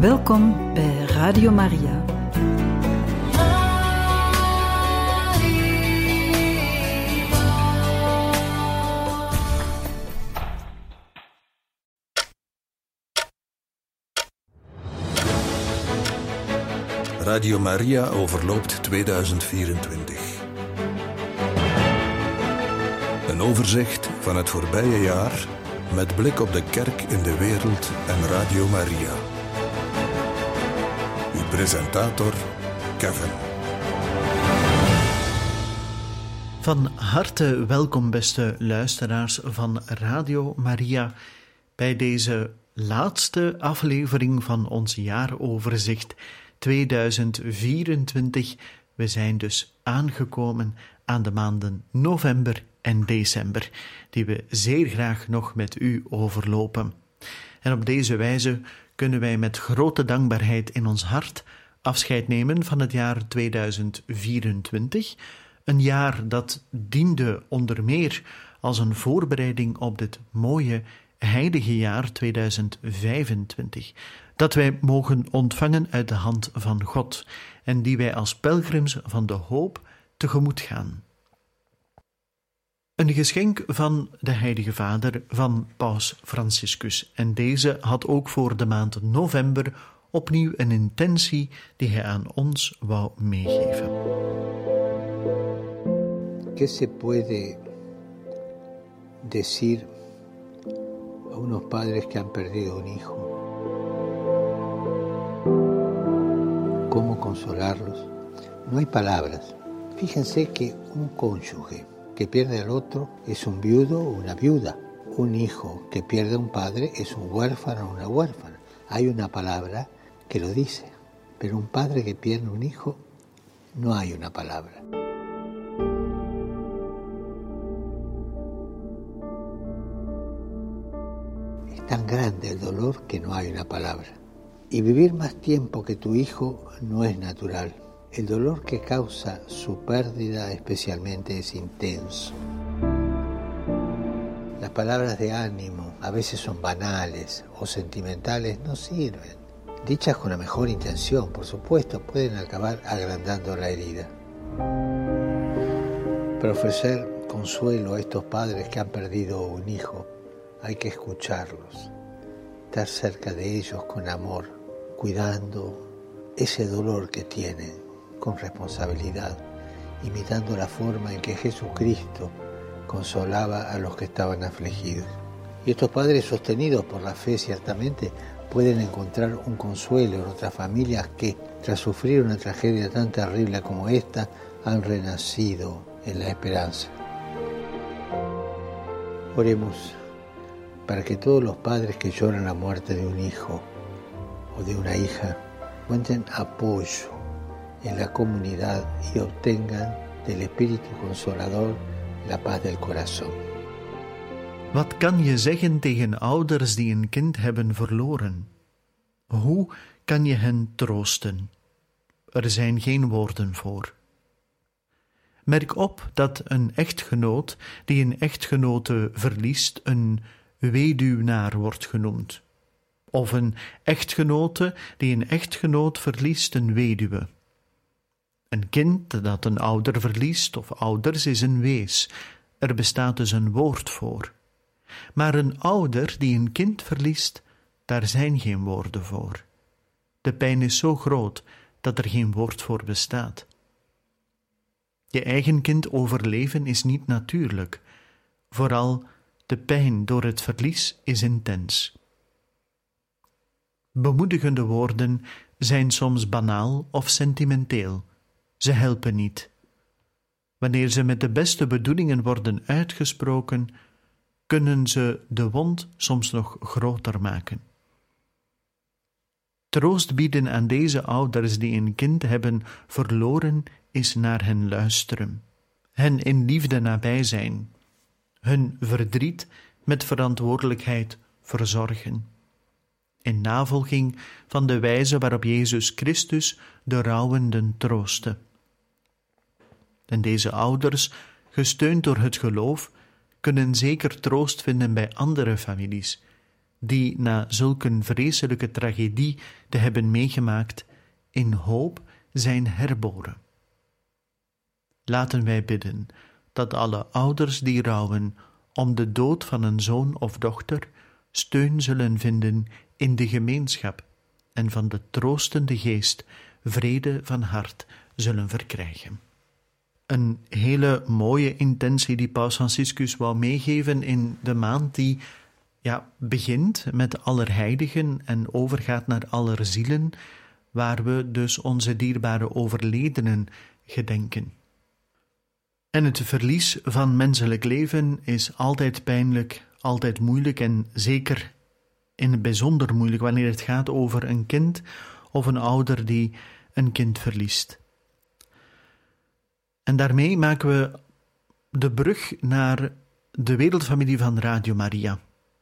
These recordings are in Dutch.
Welkom bij Radio Maria. Radio Maria overloopt 2024. Een overzicht van het voorbije jaar met blik op de kerk in de wereld en Radio Maria. Uw presentator Kevin. Van harte welkom, beste luisteraars van Radio Maria, bij deze laatste aflevering van ons jaaroverzicht 2024. We zijn dus aangekomen aan de maanden november en december, die we zeer graag nog met u overlopen. En op deze wijze kunnen wij met grote dankbaarheid in ons hart afscheid nemen van het jaar 2024, een jaar dat diende onder meer als een voorbereiding op dit mooie heilige jaar 2025, dat wij mogen ontvangen uit de hand van God en die wij als pelgrims van de hoop tegemoet gaan. Een geschenk van de Heilige Vader van Paus Franciscus, en deze had ook voor de maand november opnieuw een intentie die hij aan ons wou meegeven. ¿Qué se puede decir a unos padres que han perdido un hijo? ¿Cómo consolarlos? No hay palabras. Fíjense que un cónyuge que pierde al otro es un viudo o una viuda. Un hijo que pierde a un padre es un huérfano o una huérfana. Hay una palabra que lo dice, pero un padre que pierde un hijo, no hay una palabra. Es tan grande el dolor que no hay una palabra. Y vivir más tiempo que tu hijo no es natural. El dolor que causa su pérdida especialmente es intenso. Las palabras de ánimo a veces son banales o sentimentales, no sirven. Dichas con la mejor intención, por supuesto, pueden acabar agrandando la herida. Para ofrecer consuelo a estos padres que han perdido un hijo, hay que escucharlos, estar cerca de ellos con amor, cuidando ese dolor que tienen con responsabilidad, imitando la forma en que Jesucristo consolaba a los que estaban afligidos. Y estos padres, sostenidos por la fe, ciertamente pueden encontrar un consuelo en otras familias que, tras sufrir una tragedia tan terrible como esta, han renacido en la esperanza. Oremos para que todos los padres que lloran la muerte de un hijo o de una hija encuentren apoyo en la comunidad y obtengan del Espíritu Consolador la paz del corazón. Wat kan je zeggen tegen ouders die een kind hebben verloren? Hoe kan je hen troosten? Er zijn geen woorden voor. Merk op dat een echtgenoot die een echtgenote verliest een weduwnaar wordt genoemd. Of een echtgenote die een echtgenoot verliest een weduwe. Een kind dat een ouder verliest of ouders is een wees. Er bestaat dus een woord voor. Maar een ouder die een kind verliest, daar zijn geen woorden voor. De pijn is zo groot dat er geen woord voor bestaat. Je eigen kind overleven is niet natuurlijk. Vooral de pijn door het verlies is intens. Bemoedigende woorden zijn soms banaal of sentimenteel. Ze helpen niet. Wanneer ze met de beste bedoelingen worden uitgesproken, kunnen ze de wond soms nog groter maken. Troost bieden aan deze ouders die een kind hebben verloren is naar hen luisteren, hen in liefde nabij zijn, hun verdriet met verantwoordelijkheid verzorgen, in navolging van de wijze waarop Jezus Christus de rouwenden troostte. En deze ouders, gesteund door het geloof, kunnen zeker troost vinden bij andere families, die na zulk een vreselijke tragedie te hebben meegemaakt, in hoop zijn herboren. Laten wij bidden dat alle ouders die rouwen om de dood van een zoon of dochter steun zullen vinden in de gemeenschap en van de troostende geest vrede van hart zullen verkrijgen. Een hele mooie intentie die Paus Franciscus wou meegeven in de maand die begint met Allerheiligen en overgaat naar Allerzielen, waar we dus onze dierbare overledenen gedenken. En het verlies van menselijk leven is altijd pijnlijk, altijd moeilijk en zeker in het bijzonder moeilijk wanneer het gaat over een kind of een ouder die een kind verliest. En daarmee maken we de brug naar de wereldfamilie van Radio Maria.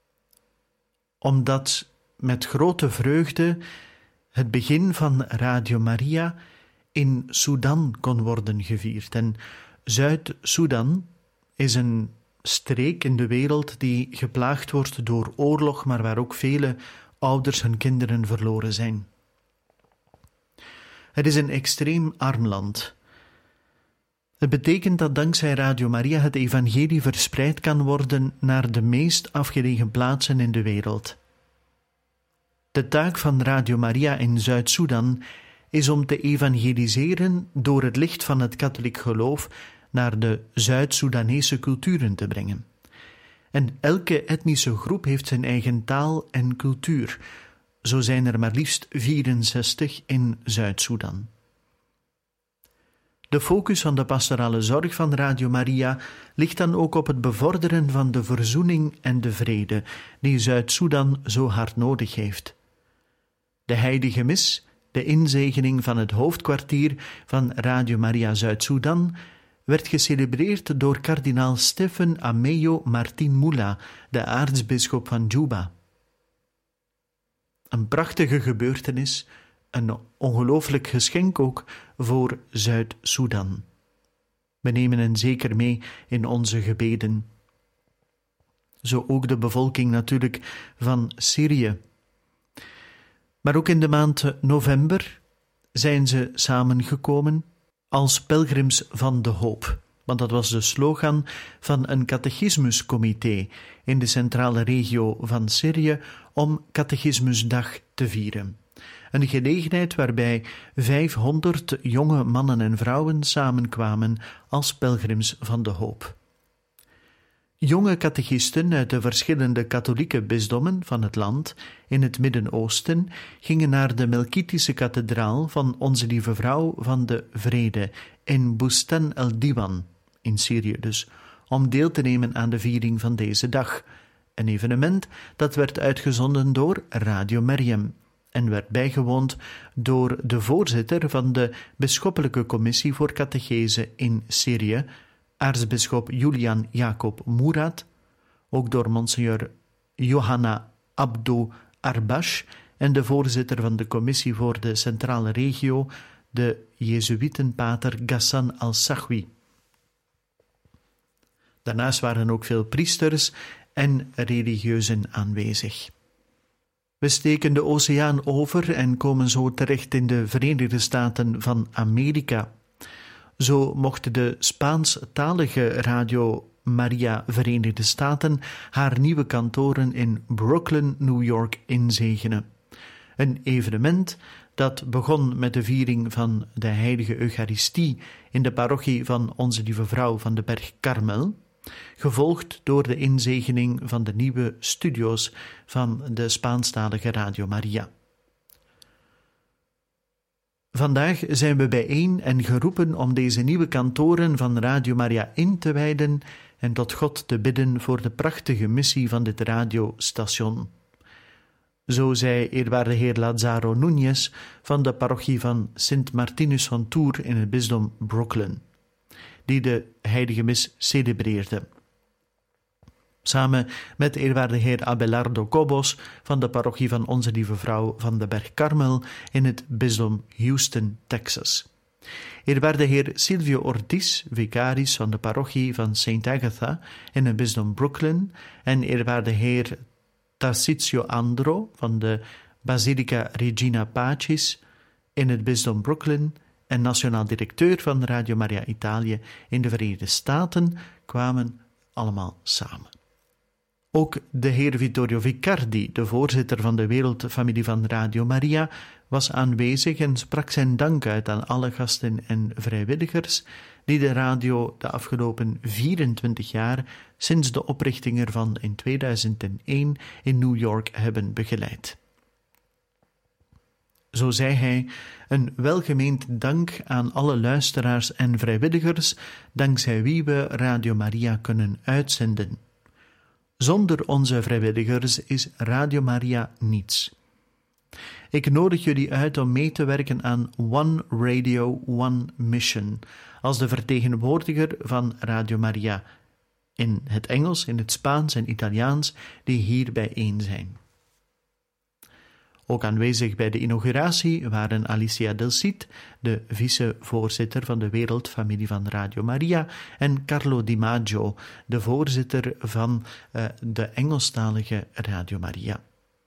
Omdat met grote vreugde het begin van Radio Maria in Sudan kon worden gevierd. En Zuid-Soedan is een streek in de wereld die geplaagd wordt door oorlog, maar waar ook vele ouders hun kinderen verloren zijn. Het is een extreem arm land. Het betekent dat dankzij Radio Maria het evangelie verspreid kan worden naar de meest afgelegen plaatsen in de wereld. De taak van Radio Maria in Zuid-Soedan is om te evangeliseren door het licht van het katholiek geloof naar de Zuid-Soedanese culturen te brengen. En elke etnische groep heeft zijn eigen taal en cultuur. Zo zijn er maar liefst 64 in Zuid-Soedan. De focus van de pastorale zorg van Radio Maria ligt dan ook op het bevorderen van de verzoening en de vrede die Zuid-Soedan zo hard nodig heeft. De heilige mis, de inzegening van het hoofdkwartier van Radio Maria Zuid-Soedan, werd gecelebreerd door kardinaal Stephen Ameyo Martin Mula, de aartsbisschop van Juba. Een prachtige gebeurtenis, een ongelooflijk geschenk ook voor Zuid-Soedan. We nemen hen zeker mee in onze gebeden. Zo ook de bevolking natuurlijk van Syrië. Maar ook in de maand november zijn ze samengekomen als pelgrims van de hoop. Want dat was de slogan van een catechismuscomité in de centrale regio van Syrië om Catechismusdag te vieren. Een gelegenheid waarbij 500 jonge mannen en vrouwen samenkwamen als pelgrims van de hoop. Jonge catechisten uit de verschillende katholieke bisdommen van het land in het Midden-Oosten gingen naar de Melkitische kathedraal van Onze Lieve Vrouw van de Vrede in Bustan el-Diwan, in Syrië dus, om deel te nemen aan de viering van deze dag. Een evenement dat werd uitgezonden door Radio Maryam en werd bijgewoond door de voorzitter van de Bisschoppelijke Commissie voor Catechese in Syrië, aartsbisschop Julian Jacob Murad, ook door Monseigneur Johanna Abdo Arbash en de voorzitter van de Commissie voor de Centrale Regio, de Jezuïtenpater Ghassan al-Sakhwi. Daarnaast waren ook veel priesters en religieuzen aanwezig. We steken de oceaan over en komen zo terecht in de Verenigde Staten van Amerika. Zo mocht de Spaanstalige Radio Maria Verenigde Staten haar nieuwe kantoren in Brooklyn, New York inzegenen. Een evenement dat begon met de viering van de heilige Eucharistie in de parochie van Onze Lieve Vrouw van de Berg Karmel, gevolgd door de inzegening van de nieuwe studio's van de Spaanstalige Radio Maria. Vandaag zijn we bijeen en geroepen om deze nieuwe kantoren van Radio Maria in te wijden en tot God te bidden voor de prachtige missie van dit radiostation. Zo zei eerwaarde heer Lazaro Núñez van de parochie van Sint Martinus van Tours in het bisdom Brooklyn, die de heilige mis celebreerde. Samen met eerwaarde heer Abelardo Cobos van de parochie van Onze Lieve Vrouw van de Berg Karmel in het bisdom Houston, Texas. Eerwaarde heer Silvio Ortiz, vicaris van de parochie van St. Agatha in het bisdom Brooklyn en eerwaarde heer Tarcisio Andro van de Basilica Regina Pacis in het bisdom Brooklyn en nationaal directeur van Radio Maria Italië in de Verenigde Staten kwamen allemaal samen. Ook de heer Vittorio Vicardi, de voorzitter van de wereldfamilie van Radio Maria, was aanwezig en sprak zijn dank uit aan alle gasten en vrijwilligers die de radio de afgelopen 24 jaar sinds de oprichting ervan in 2001 in New York hebben begeleid. Zo zei hij: een welgemeend dank aan alle luisteraars en vrijwilligers, dankzij wie we Radio Maria kunnen uitzenden. Zonder onze vrijwilligers is Radio Maria niets. Ik nodig jullie uit om mee te werken aan One Radio, One Mission, als de vertegenwoordiger van Radio Maria in het Engels, in het Spaans en Italiaans, die hier bijeen zijn. Ook aanwezig bij de inauguratie waren Alicia Del Cid, de vicevoorzitter van de wereldfamilie van Radio Maria, en Carlo Di Maggio, de voorzitter van de Engelstalige Radio Maria.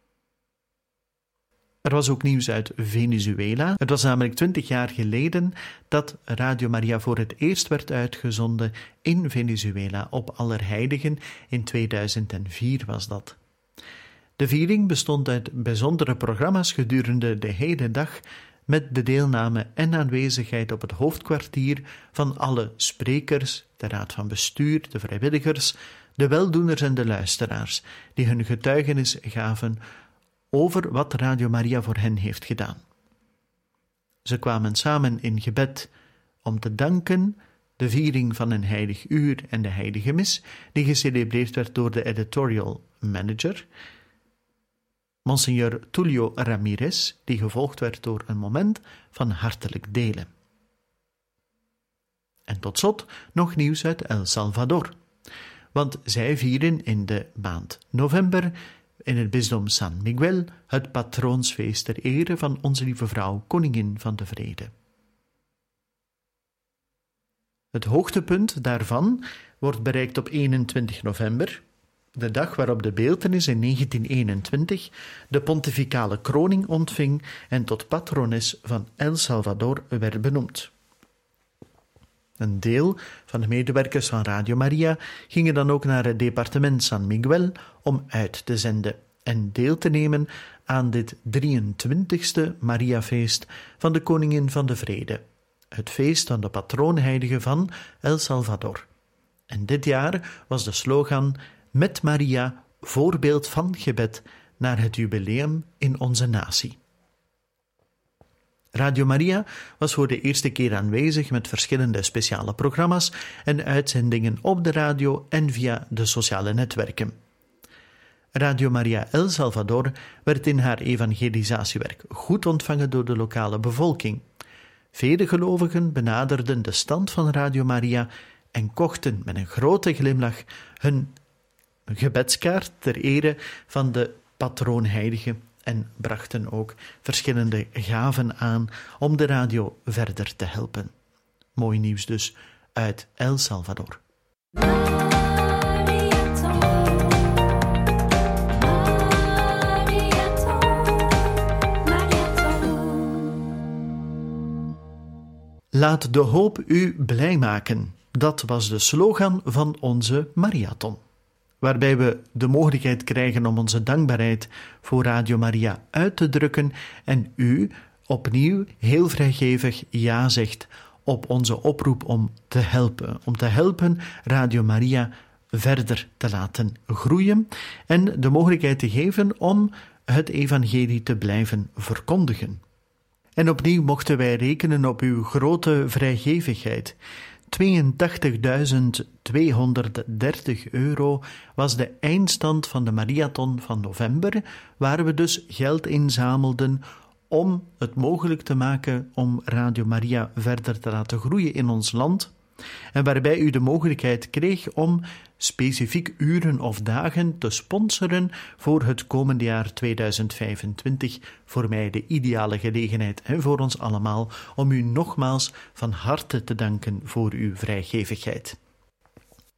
Er was ook nieuws uit Venezuela. Het was namelijk 20 jaar geleden dat Radio Maria voor het eerst werd uitgezonden in Venezuela op Allerheiligen. In 2004 was dat. De viering bestond uit bijzondere programma's gedurende de hele dag met de deelname en aanwezigheid op het hoofdkwartier van alle sprekers, de raad van bestuur, de vrijwilligers, de weldoeners en de luisteraars, die hun getuigenis gaven over wat Radio Maria voor hen heeft gedaan. Ze kwamen samen in gebed om te danken, de viering van een heilig uur en de heilige mis, die gecelebreerd werd door de editorial manager, Monsignor Tulio Ramirez, die gevolgd werd door een moment van hartelijk delen. En tot slot nog nieuws uit El Salvador, want zij vieren in de maand november in het bisdom San Miguel het patroonsfeest ter ere van Onze Lieve Vrouw, Koningin van de Vrede. Het hoogtepunt daarvan wordt bereikt op 21 november, de dag waarop de beeltenis in 1921 de pontificale kroning ontving en tot patrones van El Salvador werd benoemd. Een deel van de medewerkers van Radio Maria gingen dan ook naar het departement San Miguel om uit te zenden en deel te nemen aan dit 23e Mariafeest van de Koningin van de Vrede, het feest van de patroonheilige van El Salvador. En dit jaar was de slogan Met Maria, voorbeeld van gebed naar het jubileum in onze natie. Radio Maria was voor de eerste keer aanwezig met verschillende speciale programma's en uitzendingen op de radio en via de sociale netwerken. Radio Maria El Salvador werd in haar evangelisatiewerk goed ontvangen door de lokale bevolking. Vele gelovigen benaderden de stand van Radio Maria en kochten met een grote glimlach hun gebedskaart ter ere van de patroonheilige en brachten ook verschillende gaven aan om de radio verder te helpen. Mooi nieuws dus uit El Salvador. Laat de hoop u blij maken. Dat was de slogan van onze Mariathon, waarbij we de mogelijkheid krijgen om onze dankbaarheid voor Radio Maria uit te drukken en u opnieuw heel vrijgevig ja zegt op onze oproep om te helpen Radio Maria verder te laten groeien en de mogelijkheid te geven om het evangelie te blijven verkondigen. En opnieuw mochten wij rekenen op uw grote vrijgevigheid. €82.230 was de eindstand van de Mariathon van november, waar we dus geld inzamelden om het mogelijk te maken om Radio Maria verder te laten groeien in ons land, en waarbij u de mogelijkheid kreeg om specifiek uren of dagen te sponsoren voor het komende jaar 2025. Voor mij de ideale gelegenheid en voor ons allemaal om u nogmaals van harte te danken voor uw vrijgevigheid.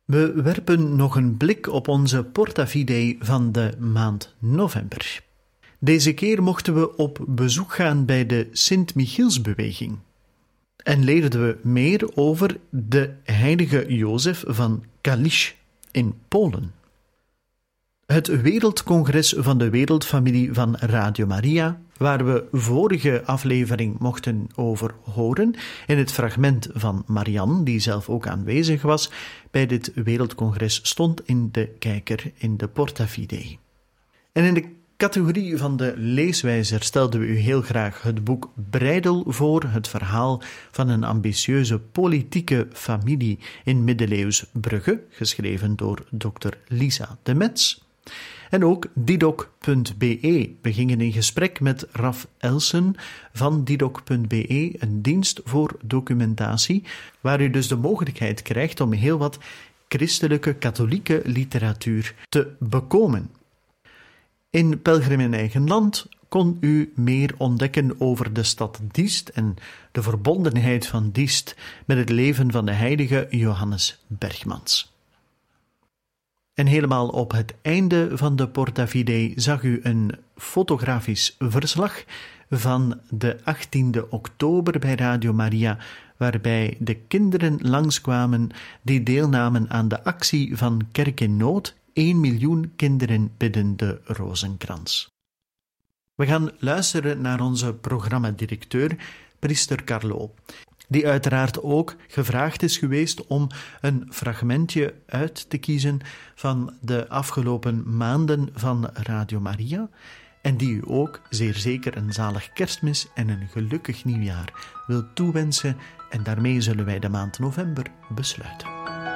We werpen nog een blik op onze Porta Fidei van de maand november. Deze keer mochten we op bezoek gaan bij de Sint-Michielsbeweging en leerden we meer over de heilige Jozef van Kalisz in Polen. Het wereldcongres van de wereldfamilie van Radio Maria, waar we vorige aflevering mochten over horen, in het fragment van Marianne, die zelf ook aanwezig was bij dit wereldcongres, stond in de kijker in de Porta Fidei. En in de categorie van de leeswijzer stelden we u heel graag het boek Breidel voor, het verhaal van een ambitieuze politieke familie in middeleeuws Brugge, geschreven door Dr. Lisa de Metz. En ook Didok.be. We gingen in gesprek met Raf Elsen van Didok.be, een dienst voor documentatie, waar u dus de mogelijkheid krijgt om heel wat christelijke katholieke literatuur te bekomen. In Pelgrim in eigen land kon u meer ontdekken over de stad Diest en de verbondenheid van Diest met het leven van de heilige Johannes Bergmans. En helemaal op het einde van de Porta Fidei zag u een fotografisch verslag van de 18e oktober bij Radio Maria, waarbij de kinderen langskwamen die deelnamen aan de actie van Kerk in Nood. 1 miljoen kinderen bidden de rozenkrans. We gaan luisteren naar onze programmadirecteur, priester Carlo, die uiteraard ook gevraagd is geweest om een fragmentje uit te kiezen van de afgelopen maanden van Radio Maria en die u ook zeer zeker een zalig kerstmis en een gelukkig nieuwjaar wil toewensen, en daarmee zullen wij de maand november besluiten.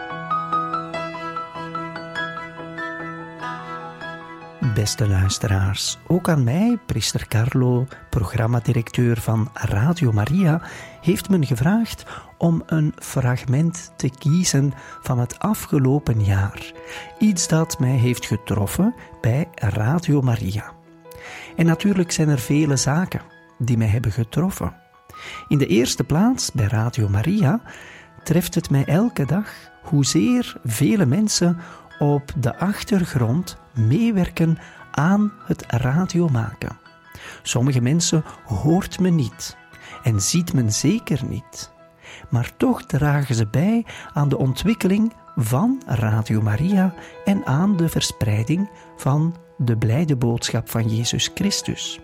Beste luisteraars, ook aan mij, priester Carlo, programmadirecteur van Radio Maria, heeft men gevraagd om een fragment te kiezen van het afgelopen jaar. Iets dat mij heeft getroffen bij Radio Maria. En natuurlijk zijn er vele zaken die mij hebben getroffen. In de eerste plaats bij Radio Maria treft het mij elke dag hoezeer vele mensen op de achtergrond meewerken aan het radio maken. Sommige mensen hoort men niet en ziet men zeker niet, maar toch dragen ze bij aan de ontwikkeling van Radio Maria en aan de verspreiding van de blijde boodschap van Jezus Christus.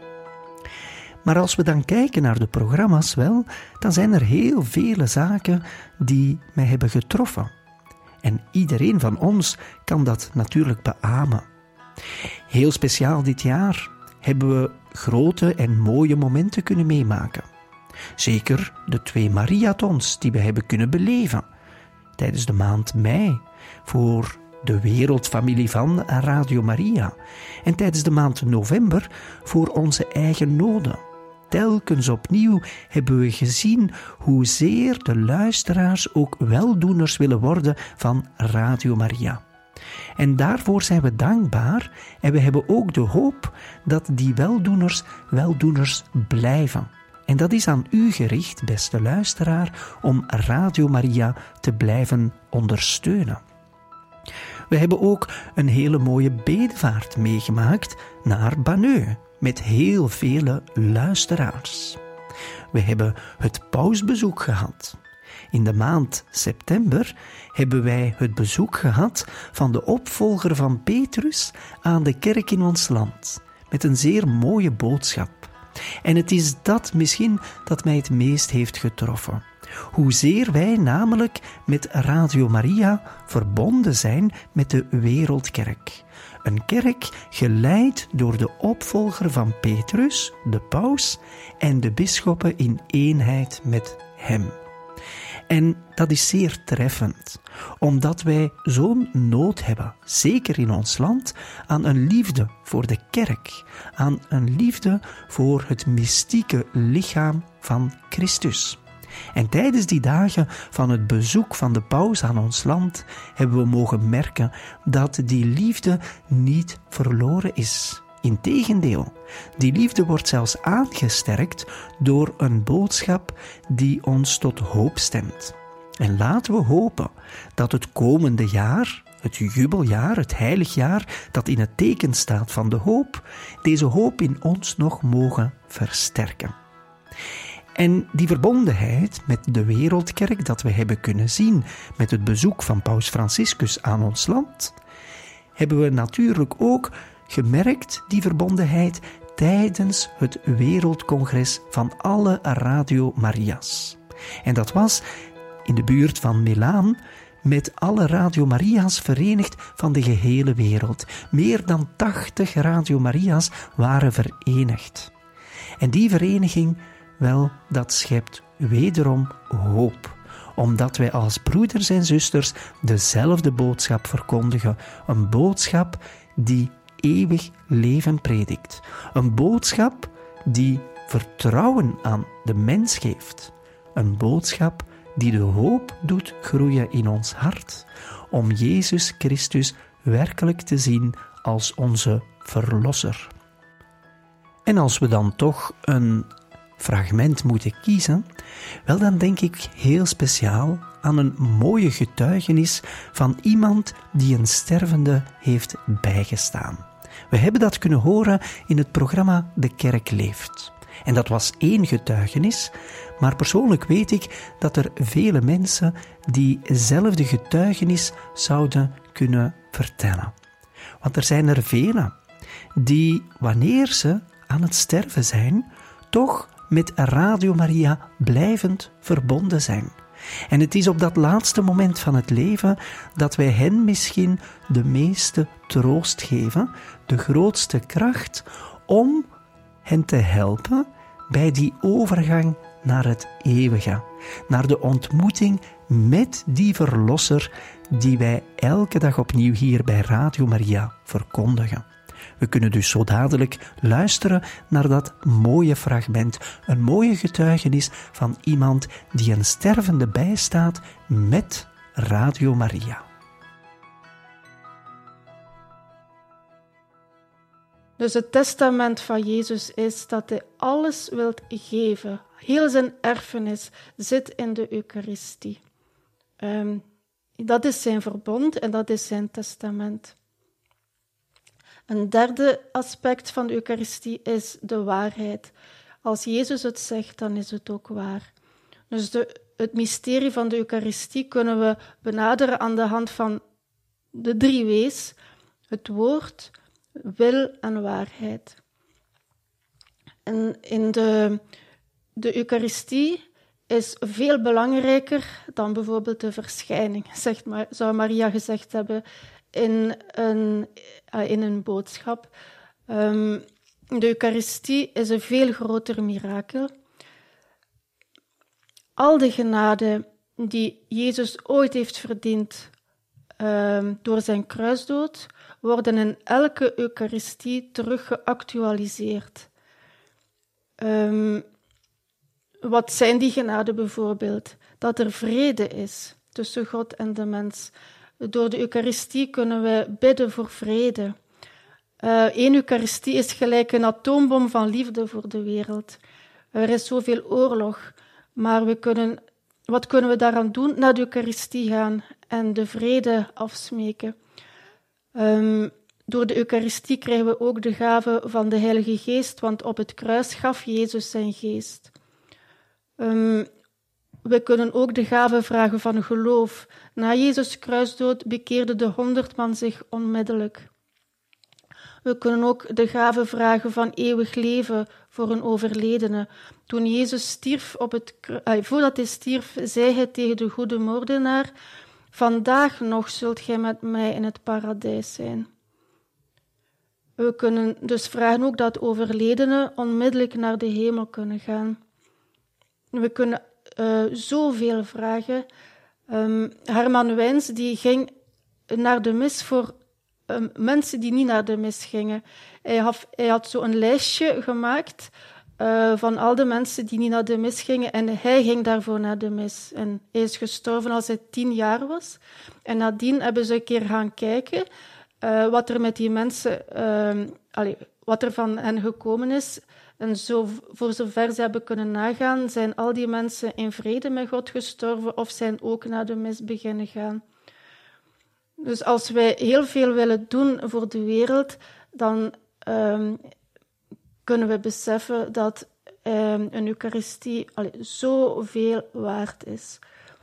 Maar als we dan kijken naar de programma's wel, dan zijn er heel vele zaken die mij hebben getroffen. En iedereen van ons kan dat natuurlijk beamen. Heel speciaal dit jaar hebben we grote en mooie momenten kunnen meemaken. Zeker de 2 Mariathons die we hebben kunnen beleven tijdens de maand mei voor de wereldfamilie van Radio Maria en tijdens de maand november voor onze eigen noden. Telkens opnieuw hebben we gezien hoezeer de luisteraars ook weldoeners willen worden van Radio Maria. En daarvoor zijn we dankbaar en we hebben ook de hoop dat die weldoeners blijven. En dat is aan u gericht, beste luisteraar, om Radio Maria te blijven ondersteunen. We hebben ook een hele mooie bedevaart meegemaakt naar Banneux, met heel vele luisteraars. We hebben het pausbezoek gehad. In de maand september hebben wij het bezoek gehad van de opvolger van Petrus aan de kerk in ons land, met een zeer mooie boodschap. En het is dat misschien dat mij het meest heeft getroffen. Hoezeer wij namelijk met Radio Maria verbonden zijn met de Wereldkerk. Een kerk geleid door de opvolger van Petrus, de paus, en de bisschoppen in eenheid met hem. En dat is zeer treffend, omdat wij zo'n nood hebben, zeker in ons land, aan een liefde voor de kerk, aan een liefde voor het mystieke lichaam van Christus. En tijdens die dagen van het bezoek van de paus aan ons land hebben we mogen merken dat die liefde niet verloren is. Integendeel, die liefde wordt zelfs aangesterkt door een boodschap die ons tot hoop stemt. En laten we hopen dat het komende jaar, het jubeljaar, het heiligjaar, dat in het teken staat van de hoop, deze hoop in ons nog mogen versterken. En die verbondenheid met de wereldkerk dat we hebben kunnen zien met het bezoek van Paus Franciscus aan ons land, hebben we natuurlijk ook gemerkt, die verbondenheid, tijdens het Wereldcongres van alle Radio Maria's. En dat was in de buurt van Milaan, met alle Radio Maria's verenigd van de gehele wereld. Meer dan 80 Radio Maria's waren verenigd. En die vereniging, wel, dat schept wederom hoop. Omdat wij als broeders en zusters dezelfde boodschap verkondigen. Een boodschap die eeuwig leven predikt. Een boodschap die vertrouwen aan de mens geeft. Een boodschap die de hoop doet groeien in ons hart, om Jezus Christus werkelijk te zien als onze Verlosser. En als we dan toch een fragment moeten kiezen, wel dan denk ik heel speciaal aan een mooie getuigenis van iemand die een stervende heeft bijgestaan. We hebben dat kunnen horen in het programma De Kerk Leeft. En dat was 1 getuigenis, maar persoonlijk weet ik dat er vele mensen diezelfde getuigenis zouden kunnen vertellen. Want er zijn er velen die, wanneer ze aan het sterven zijn, toch met Radio Maria blijvend verbonden zijn. En het is op dat laatste moment van het leven dat wij hen misschien de meeste troost geven, de grootste kracht om hen te helpen bij die overgang naar het eeuwige, naar de ontmoeting met die Verlosser die wij elke dag opnieuw hier bij Radio Maria verkondigen. We kunnen dus zo dadelijk luisteren naar dat mooie fragment, een mooie getuigenis van iemand die een stervende bijstaat met Radio Maria. Dus het testament van Jezus is dat hij alles wil geven. Heel zijn erfenis zit in de Eucharistie. Dat is zijn verbond en dat is zijn testament. Een derde aspect van de Eucharistie is de waarheid. Als Jezus het zegt, dan is het ook waar. Dus het mysterie van de Eucharistie kunnen we benaderen aan de hand van de 3 W's: het woord, wil en waarheid. En in de Eucharistie is veel belangrijker dan bijvoorbeeld de verschijning, zou Maria gezegd hebben in een boodschap. De Eucharistie is een veel groter mirakel. Al de genade die Jezus ooit heeft verdiend door zijn kruisdood, worden in elke Eucharistie terug geactualiseerd. Wat zijn die genade bijvoorbeeld? Dat er vrede is tussen God en de mens. Door de Eucharistie kunnen we bidden voor vrede. 1 Eucharistie is gelijk een atoombom van liefde voor de wereld. Er is zoveel oorlog, maar wat kunnen we daaraan doen? Naar de Eucharistie gaan en de vrede afsmeken. Door de Eucharistie krijgen we ook de gave van de Heilige Geest, want op het kruis gaf Jezus zijn geest. We kunnen ook de gave vragen van geloof. Na Jezus' kruisdood bekeerde de 100 man zich onmiddellijk. We kunnen ook de gave vragen van eeuwig leven voor een overledene. Toen Jezus stierf voordat hij stierf, zei hij tegen de goede moordenaar: vandaag nog zult gij met mij in het paradijs zijn. We kunnen dus vragen ook dat overledenen onmiddellijk naar de hemel kunnen gaan. We kunnen zoveel vragen. Herman Wijns die ging naar de mis voor mensen die niet naar de mis gingen. Hij had zo een lijstje gemaakt van al de mensen die niet naar de mis gingen en hij ging daarvoor naar de mis. En hij is gestorven als hij 10 jaar was. En nadien hebben ze een keer gaan kijken wat er met die mensen, wat er van hen gekomen is. En zo, voor zover ze hebben kunnen nagaan, zijn al die mensen in vrede met God gestorven of zijn ook naar de mis beginnen gaan. Dus als wij heel veel willen doen voor de wereld, dan kunnen we beseffen dat een Eucharistie zoveel waard is.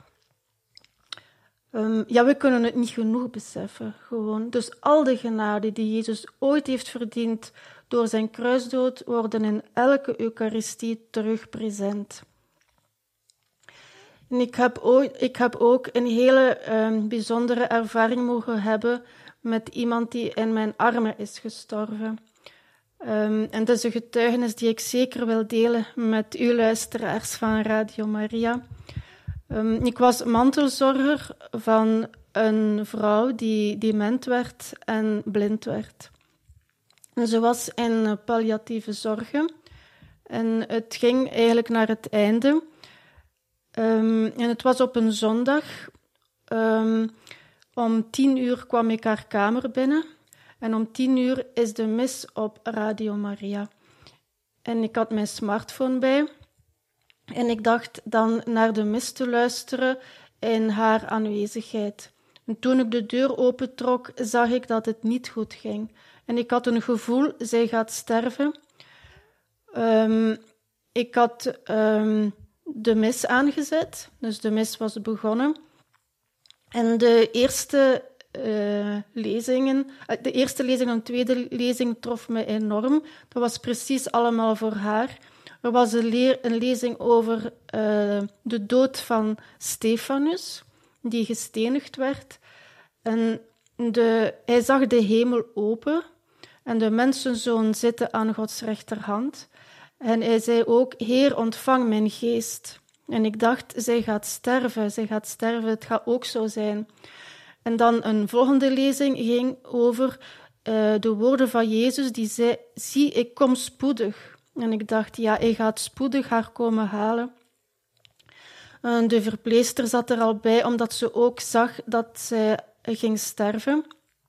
We kunnen het niet genoeg beseffen, gewoon. Dus al de genade die Jezus ooit heeft verdiend door zijn kruisdood, worden in elke Eucharistie terug present. En ik heb ook een hele bijzondere ervaring mogen hebben met iemand die in mijn armen is gestorven. En dat is een getuigenis die ik zeker wil delen met u luisteraars van Radio Maria. Ik was mantelzorger van een vrouw die dement werd en blind werd. En ze was in palliatieve zorgen. En het ging eigenlijk naar het einde. En het was op een zondag. Om 10:00 kwam ik haar kamer binnen. En om 10:00 is de mis op Radio Maria. En ik had mijn smartphone bij. En ik dacht dan naar de mis te luisteren in haar aanwezigheid. En toen ik de deur opentrok, zag ik dat het niet goed ging. En ik had een gevoel, zij gaat sterven. Ik had de mis aangezet, dus de mis was begonnen. En de eerste lezing en de tweede lezing trof me enorm. Dat was precies allemaal voor haar. Er was een lezing over de dood van Stefanus, die gestenigd werd. En hij zag de hemel open en de mensenzoon zitten aan Gods rechterhand. En hij zei ook, Heer, ontvang mijn geest. En ik dacht, zij gaat sterven, het gaat ook zo zijn. En dan een volgende lezing ging over de woorden van Jezus, die zei, zie, ik kom spoedig. En ik dacht, ja, hij gaat spoedig haar komen halen. De verpleegster zat er al bij, omdat ze ook zag dat zij ging sterven.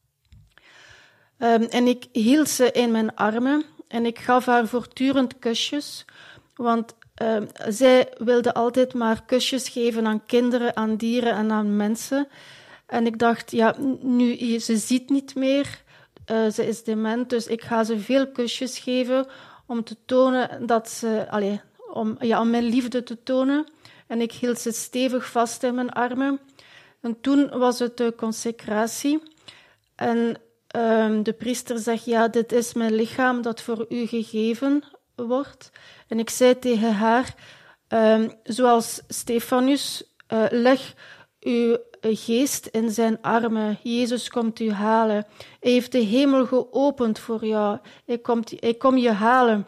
En ik hield ze in mijn armen en ik gaf haar voortdurend kusjes, want zij wilde altijd maar kusjes geven aan kinderen, aan dieren en aan mensen. En ik dacht, ja, nu, ze ziet niet meer, ze is dement, dus ik ga ze veel kusjes geven om te tonen dat ze, om mijn liefde te tonen. En ik hield ze stevig vast in mijn armen. En toen was het de consecratie. En de priester zegt, ja, dit is mijn lichaam dat voor u gegeven wordt. En ik zei tegen haar, zoals Stefanus, leg uw geest in zijn armen. Jezus komt u halen. Hij heeft de hemel geopend voor jou. Hij komt je halen.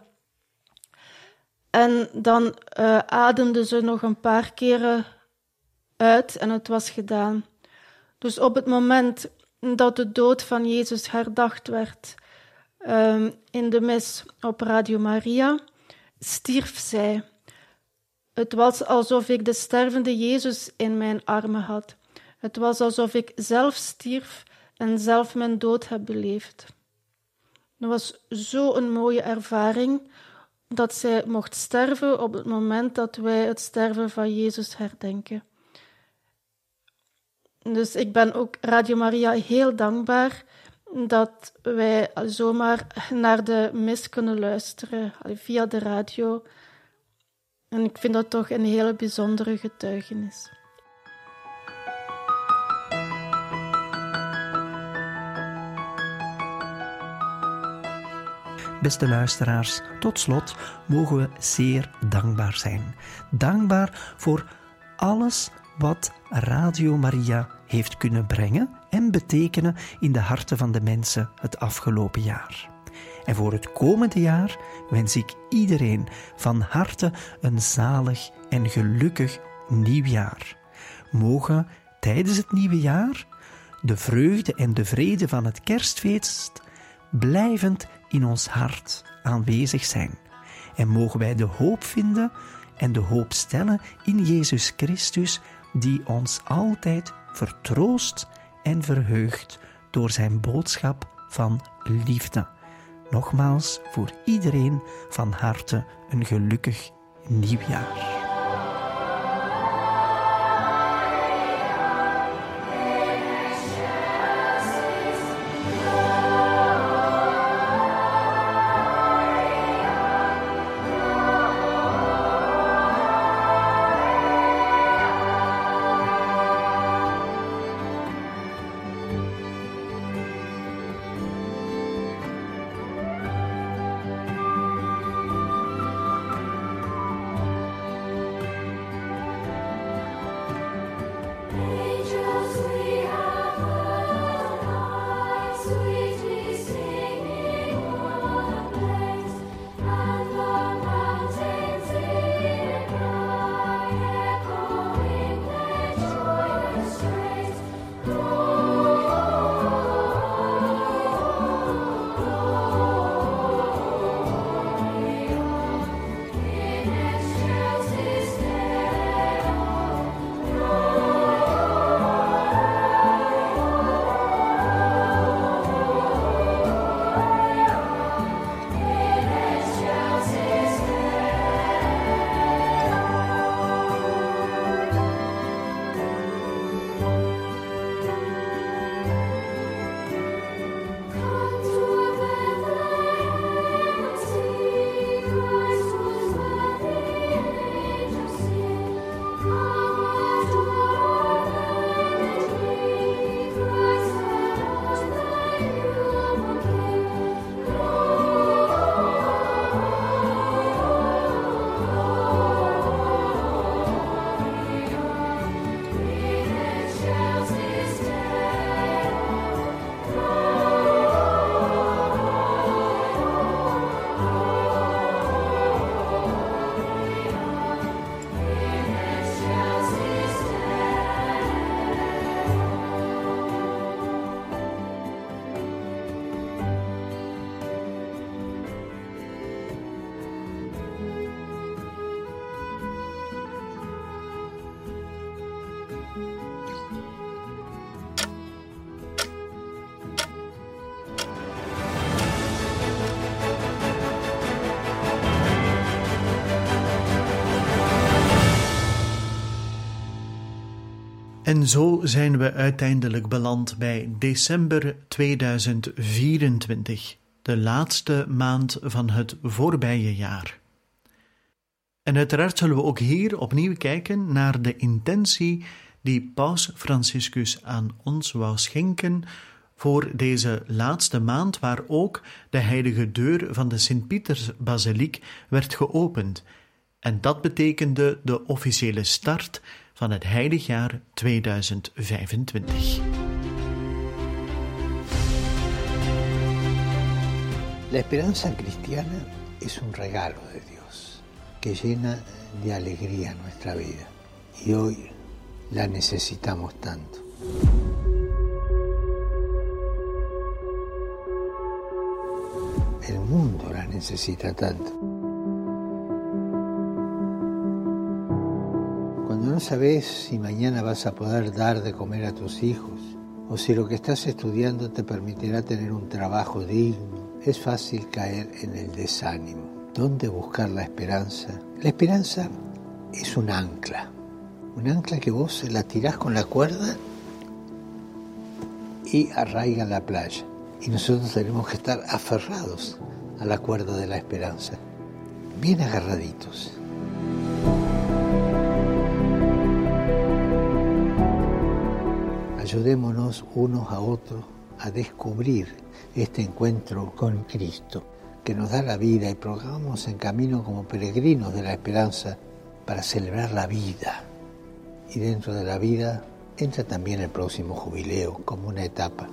En dan ademde ze nog een paar keren uit en het was gedaan. Dus op het moment dat de dood van Jezus herdacht werd in de mis op Radio Maria, stierf zij. Het was alsof ik de stervende Jezus in mijn armen had. Het was alsof ik zelf stierf en zelf mijn dood heb beleefd. Het was zo'n mooie ervaring dat zij mocht sterven op het moment dat wij het sterven van Jezus herdenken. Dus ik ben ook Radio Maria heel dankbaar dat wij zomaar naar de mis kunnen luisteren via de radio. En ik vind dat toch een hele bijzondere getuigenis. Beste luisteraars, tot slot mogen we zeer dankbaar zijn. Dankbaar voor alles wat Radio Maria heeft kunnen brengen en betekenen in de harten van de mensen het afgelopen jaar. En voor het komende jaar wens ik iedereen van harte een zalig en gelukkig nieuwjaar. Mogen tijdens het nieuwe jaar de vreugde en de vrede van het kerstfeest blijvend in ons hart aanwezig zijn. En mogen wij de hoop vinden en de hoop stellen in Jezus Christus, die ons altijd vertroost en verheugt door zijn boodschap van liefde. nogmaals voor iedereen van harte een gelukkig nieuwjaar. En zo zijn we uiteindelijk beland bij december 2024, de laatste maand van het voorbije jaar. En uiteraard zullen we ook hier opnieuw kijken naar de intentie die Paus Franciscus aan ons wou schenken voor deze laatste maand, waar ook de heilige deur van de Sint-Pietersbasiliek werd geopend. En dat betekende de officiële start van het heilig jaar 2025. La esperanza cristiana es un regalo de Dios que llena de alegría nuestra vida y hoy la necesitamos tanto. El mundo la necesita tanto. Cuando no sabes si mañana vas a poder dar de comer a tus hijos o si lo que estás estudiando te permitirá tener un trabajo digno, es fácil caer en el desánimo. ¿Dónde buscar la esperanza? La esperanza es un ancla que vos la tirás con la cuerda y arraiga en la playa. Y nosotros tenemos que estar aferrados a la cuerda de la esperanza, bien agarraditos. Ayudémonos unos a otros a descubrir este encuentro con Cristo, que nos da la vida, y programos en camino como peregrinos de la esperanza para celebrar la vida. Y dentro de la vida entra también el próximo jubileo como una etapa.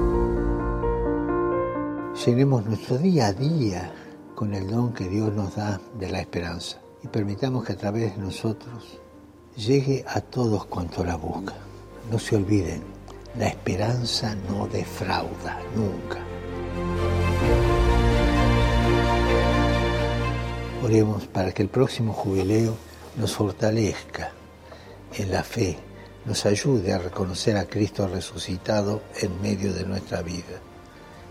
Llenemos nuestro día a día con el don que Dios nos da de la esperanza y permitamos que a través de nosotros llegue a todos cuantos la buscan. No se olviden, la esperanza no defrauda nunca. Oremos para que el próximo jubileo nos fortalezca en la fe, nos ayude a reconocer a Cristo resucitado en medio de nuestra vida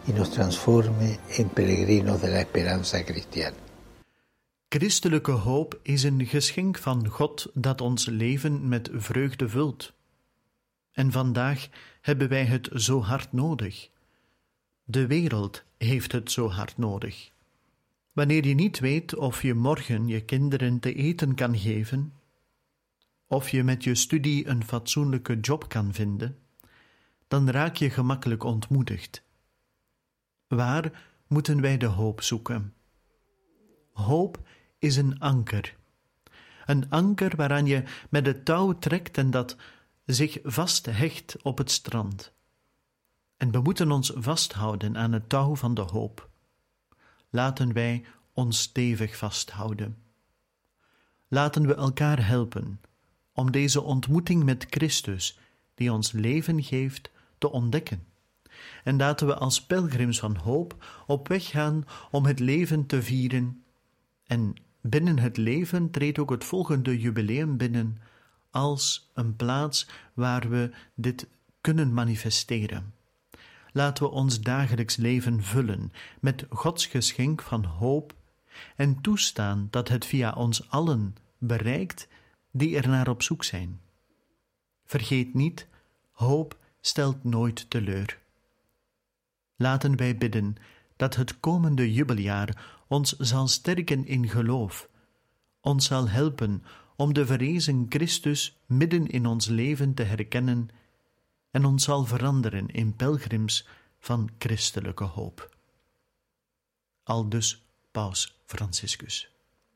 y nos transforme en peregrinos de la esperanza cristiana. Christelijke hoop is een geschenk van God dat ons leven met vreugde vult. En vandaag hebben wij het zo hard nodig. De wereld heeft het zo hard nodig. Wanneer je niet weet of je morgen je kinderen te eten kan geven, of je met je studie een fatsoenlijke job kan vinden, dan raak je gemakkelijk ontmoedigd. Waar moeten wij de hoop zoeken? Hoop is een anker. Een anker waaraan je met het touw trekt en dat zich vasthecht op het strand. En we moeten ons vasthouden aan het touw van de hoop. Laten wij ons stevig vasthouden. Laten we elkaar helpen om deze ontmoeting met Christus, die ons leven geeft, te ontdekken. En laten we als pelgrims van hoop op weg gaan om het leven te vieren. En binnen het leven treedt ook het volgende jubileum binnen als een plaats waar we dit kunnen manifesteren. Laten we ons dagelijks leven vullen met Gods geschenk van hoop en toestaan dat het via ons allen bereikt die er naar op zoek zijn. Vergeet niet, hoop stelt nooit teleur. Laten wij bidden dat het komende jubeljaar ons zal sterken in geloof, ons zal helpen om de verrezen Christus midden in ons leven te herkennen en ons zal veranderen in pelgrims van christelijke hoop. Aldus Paus Franciscus.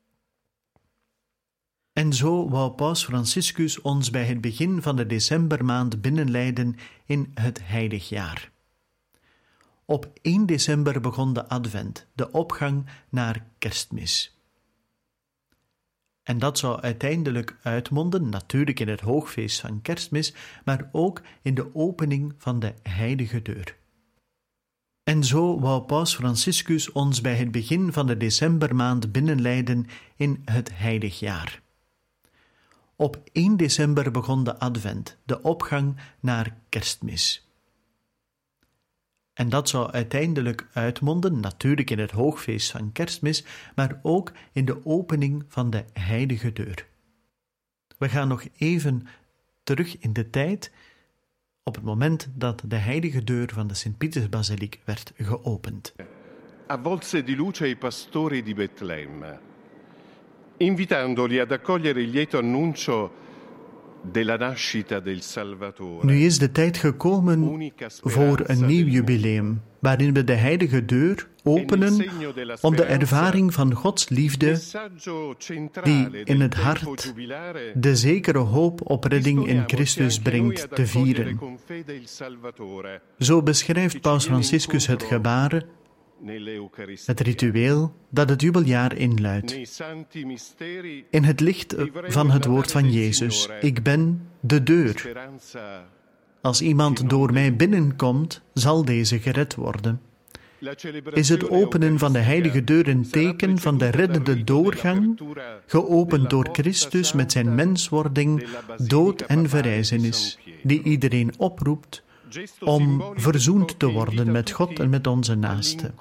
En zo wou Paus Franciscus ons bij het begin van de decembermaand binnenleiden in het heilig jaar. Op 1 december begon de advent, de opgang naar kerstmis. En dat zou uiteindelijk uitmonden, natuurlijk in het hoogfeest van kerstmis, maar ook in de opening van de heilige deur. En zo wou Paus Franciscus ons bij het begin van de decembermaand binnenleiden in het heilig jaar. Op 1 december begon de advent, de opgang naar kerstmis. En dat zou uiteindelijk uitmonden, natuurlijk in het hoogfeest van kerstmis, maar ook in de opening van de heilige deur. We gaan nog even terug in de tijd, op het moment dat de heilige deur van de Sint-Pietersbasiliek werd geopend. Avvolse di luce i pastori di Betlemme, invitandoli ad accogliere il lieto annuncio della nascita del Salvatore. Nu is de tijd gekomen voor een nieuw jubileum, waarin we de heilige deur openen om de ervaring van Gods liefde, die in het hart de zekere hoop op redding in Christus brengt, te vieren. Zo beschrijft Paus Franciscus het gebaar, het ritueel dat het jubeljaar inluidt. In het licht van het woord van Jezus, ik ben de deur. Als iemand door mij binnenkomt, zal deze gered worden. Is het openen van de heilige deur een teken van de reddende doorgang, geopend door Christus met zijn menswording, dood en verrijzenis, die iedereen oproept om verzoend te worden met God en met onze naasten.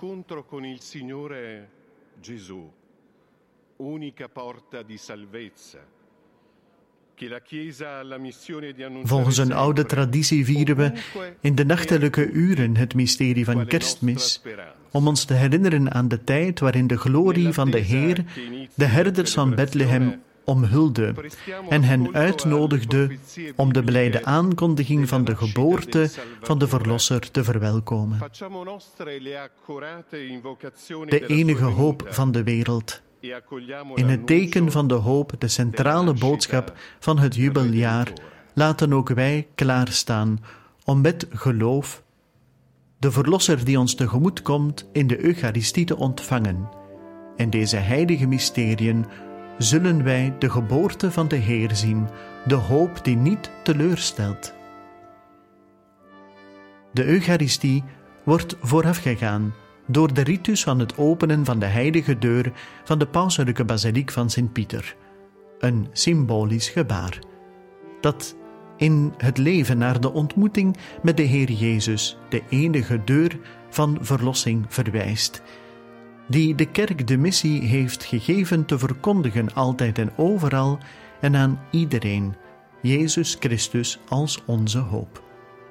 Volgens een oude traditie vieren we in de nachtelijke uren het mysterie van Kerstmis, om ons te herinneren aan de tijd waarin de glorie van de Heer de herders van Bethlehem omhulde en hen uitnodigde om de blijde aankondiging van de geboorte van de Verlosser te verwelkomen. De enige hoop van de wereld. In het teken van de hoop, de centrale boodschap van het jubeljaar, laten ook wij klaarstaan om met geloof de Verlosser die ons tegemoet komt in de Eucharistie te ontvangen. En deze heilige mysteriën zullen wij de geboorte van de Heer zien, de hoop die niet teleurstelt. De Eucharistie wordt voorafgegaan door de ritus van het openen van de heilige deur van de pauselijke basiliek van Sint-Pieter, een symbolisch gebaar, dat in het leven naar de ontmoeting met de Heer Jezus, de enige deur van verlossing, verwijst, die de kerk de missie heeft gegeven te verkondigen altijd en overal en aan iedereen, Jezus Christus als onze hoop.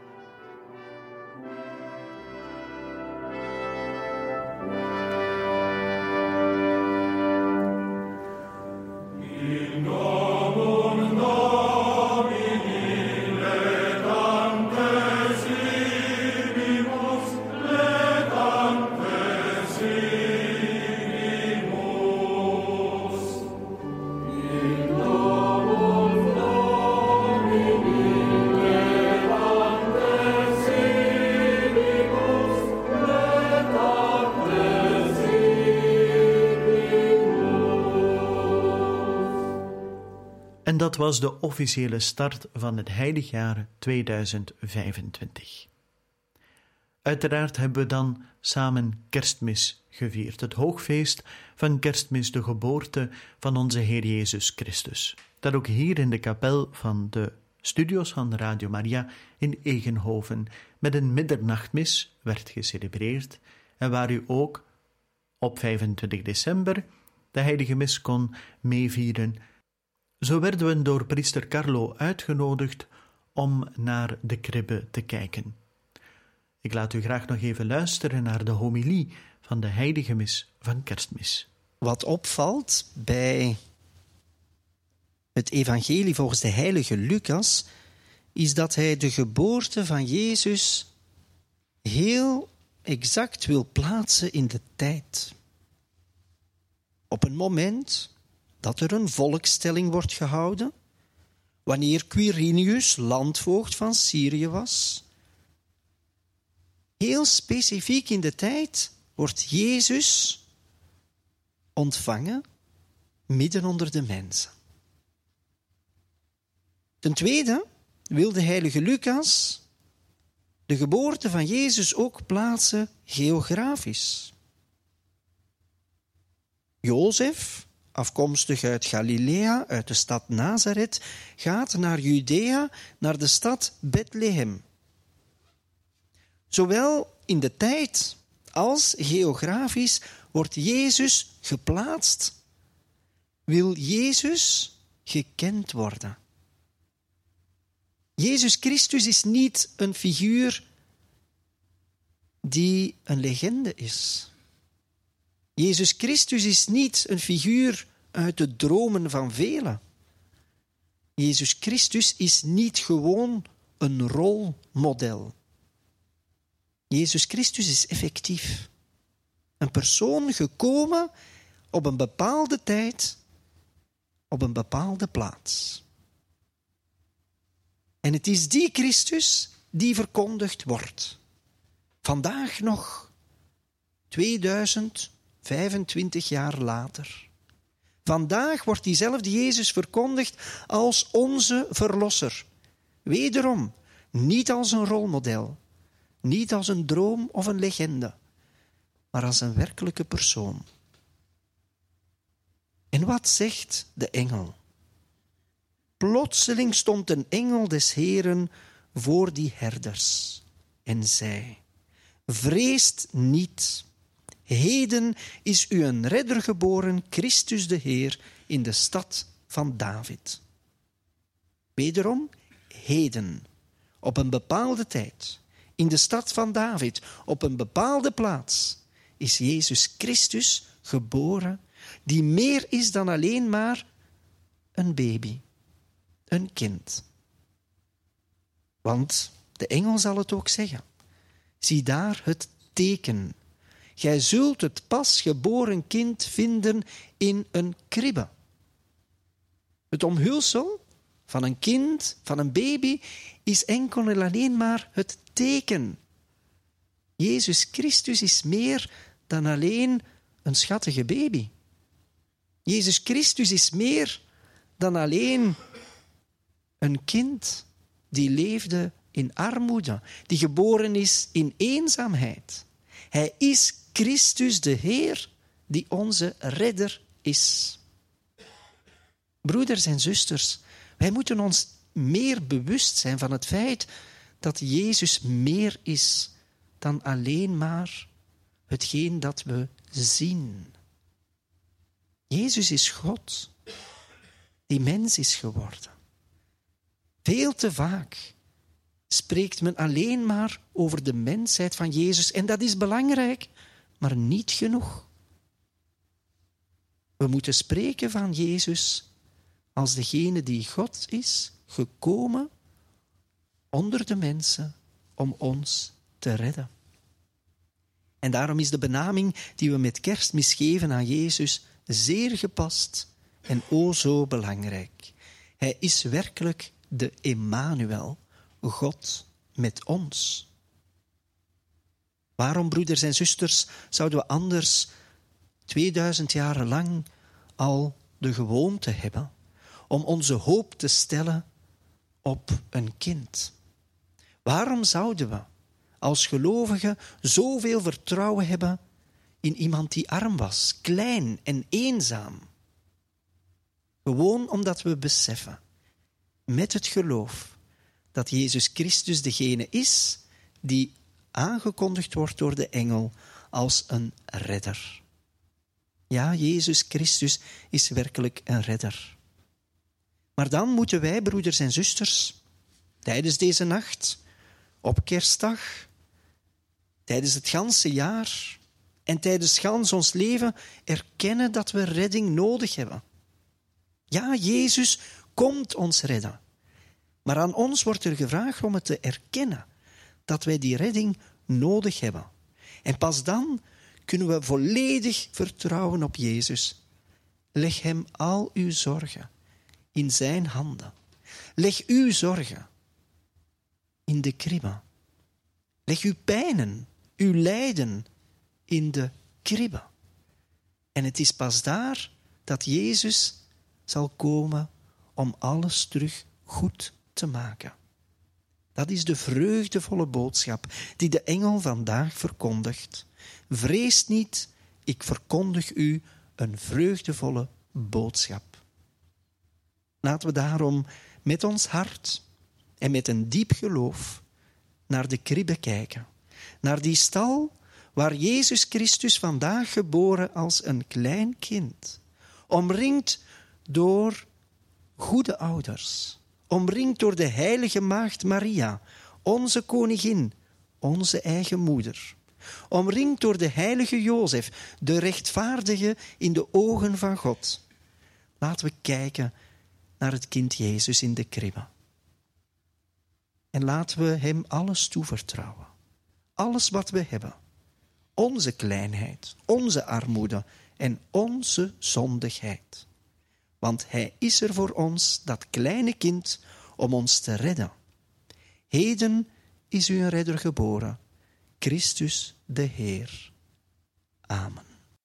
En dat was de officiële start van het heiligjaar 2025. Uiteraard hebben we dan samen Kerstmis gevierd, het hoogfeest van Kerstmis, de geboorte van onze Heer Jezus Christus, dat ook hier in de kapel van de studio's van Radio Maria in Egenhoven met een middernachtmis werd gecelebreerd en waar u ook op 25 december de heilige mis kon meevieren. Zo werden we door priester Carlo uitgenodigd om naar de kribbe te kijken. Ik laat u graag nog even luisteren naar de homilie van de heilige mis van Kerstmis. Wat opvalt bij het evangelie volgens de heilige Lucas is dat hij de geboorte van Jezus heel exact wil plaatsen in de tijd. Op een moment dat er een volkstelling wordt gehouden, wanneer Quirinius landvoogd van Syrië was. Heel specifiek in de tijd wordt Jezus ontvangen midden onder de mensen. Ten tweede wil de heilige Lucas de geboorte van Jezus ook plaatsen geografisch. Jozef, afkomstig uit Galilea, uit de stad Nazareth, gaat naar Judea, naar de stad Bethlehem. Zowel in de tijd als geografisch wordt Jezus geplaatst. Wil Jezus gekend worden? Jezus Christus is niet een figuur die een legende is. Jezus Christus is niet een figuur uit de dromen van velen. Jezus Christus is niet gewoon een rolmodel. Jezus Christus is effectief. Een persoon gekomen op een bepaalde tijd, op een bepaalde plaats. En het is die Christus die verkondigd wordt. Vandaag nog, 2025 jaar later. Vandaag wordt diezelfde Jezus verkondigd als onze verlosser. Wederom, niet als een rolmodel, niet als een droom of een legende, maar als een werkelijke persoon. En wat zegt de engel? Plotseling stond een engel des Heeren voor die herders en zei: vreest niet. Heden is u een redder geboren, Christus de Heer, in de stad van David. Wederom, heden, op een bepaalde tijd, in de stad van David, op een bepaalde plaats, is Jezus Christus geboren, die meer is dan alleen maar een baby, een kind. Want de engel zal het ook zeggen. Zie daar het teken. Gij zult het pas geboren kind vinden in een kribbe. Het omhulsel van een kind, van een baby, is enkel en alleen maar het teken. Jezus Christus is meer dan alleen een schattige baby. Jezus Christus is meer dan alleen een kind die leefde in armoede, die geboren is in eenzaamheid. Hij is Christus de Heer, die onze redder is. Broeders en zusters, wij moeten ons meer bewust zijn van het feit dat Jezus meer is dan alleen maar hetgeen dat we zien. Jezus is God, die mens is geworden. Veel te vaak spreekt men alleen maar over de mensheid van Jezus en dat is belangrijk, maar niet genoeg. We moeten spreken van Jezus als degene die God is, gekomen onder de mensen om ons te redden. En daarom is de benaming die we met Kerstmis geven aan Jezus zeer gepast en o zo belangrijk. Hij is werkelijk de Emmanuel, God met ons. Waarom, broeders en zusters, zouden we anders 2000 jaar lang al de gewoonte hebben om onze hoop te stellen op een kind? Waarom zouden we als gelovigen zoveel vertrouwen hebben in iemand die arm was, klein en eenzaam? Gewoon omdat we beseffen, met het geloof, dat Jezus Christus degene is die aangekondigd wordt door de engel als een redder. Ja, Jezus Christus is werkelijk een redder. Maar dan moeten wij, broeders en zusters, tijdens deze nacht, op Kerstdag, tijdens het ganse jaar en tijdens gans ons leven erkennen dat we redding nodig hebben. Ja, Jezus komt ons redden. Maar aan ons wordt er gevraagd om het te erkennen, dat wij die redding nodig hebben. En pas dan kunnen we volledig vertrouwen op Jezus. Leg hem al uw zorgen in zijn handen. Leg uw zorgen in de kribbe. Leg uw pijnen, uw lijden in de kribbe. En het is pas daar dat Jezus zal komen om alles terug goed te maken. Dat is de vreugdevolle boodschap die de engel vandaag verkondigt. Vrees niet, ik verkondig u een vreugdevolle boodschap. Laten we daarom met ons hart en met een diep geloof naar de kribbe kijken. Naar die stal waar Jezus Christus vandaag geboren als een klein kind, omringd door goede ouders, omringd door de heilige maagd Maria, onze koningin, onze eigen moeder, omringd door de heilige Jozef, de rechtvaardige in de ogen van God. Laten we kijken naar het kind Jezus in de kribbe. En laten we hem alles toevertrouwen. Alles wat we hebben. Onze kleinheid, onze armoede en onze zondigheid. Want hij is er voor ons, dat kleine kind, om ons te redden. Heden is u een redder geboren, Christus de Heer. Amen.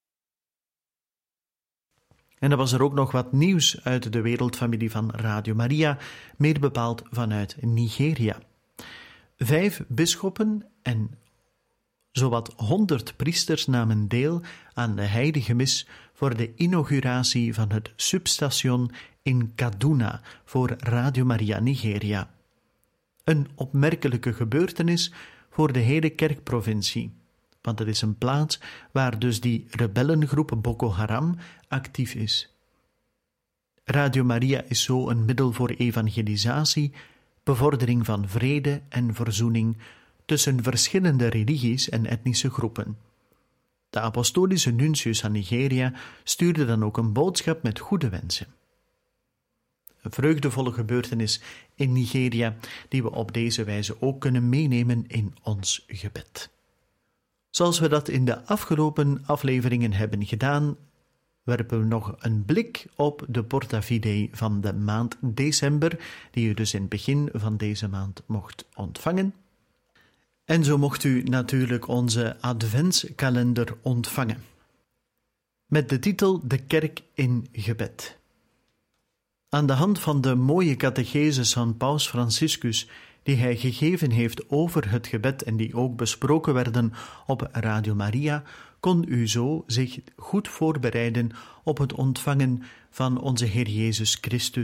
En dan was er ook nog wat nieuws uit de wereldfamilie van Radio Maria, meer bepaald vanuit Nigeria. 5 bisschoppen en zowat 100 priesters namen deel aan de heilige mis voor de inauguratie van het substation in Kaduna voor Radio Maria Nigeria. Een opmerkelijke gebeurtenis voor de hele kerkprovincie, want het is een plaats waar dus die rebellengroep Boko Haram actief is. Radio Maria is zo een middel voor evangelisatie, bevordering van vrede en verzoening tussen verschillende religies en etnische groepen. De apostolische nuntius aan Nigeria stuurde dan ook een boodschap met goede wensen. Een vreugdevolle gebeurtenis in Nigeria die we op deze wijze ook kunnen meenemen in ons gebed. Zoals we dat in de afgelopen afleveringen hebben gedaan, werpen we nog een blik op de Porta Fidei van de maand december, die u dus in het begin van deze maand mocht ontvangen. En zo mocht u natuurlijk onze adventskalender ontvangen, met de titel De Kerk in Gebed. Aan de hand van de mooie catecheses van Paus Franciscus, die hij gegeven heeft over het gebed en die ook besproken werden op Radio Maria, kon u zo zich goed voorbereiden op het ontvangen van onze Heer Jezus Christus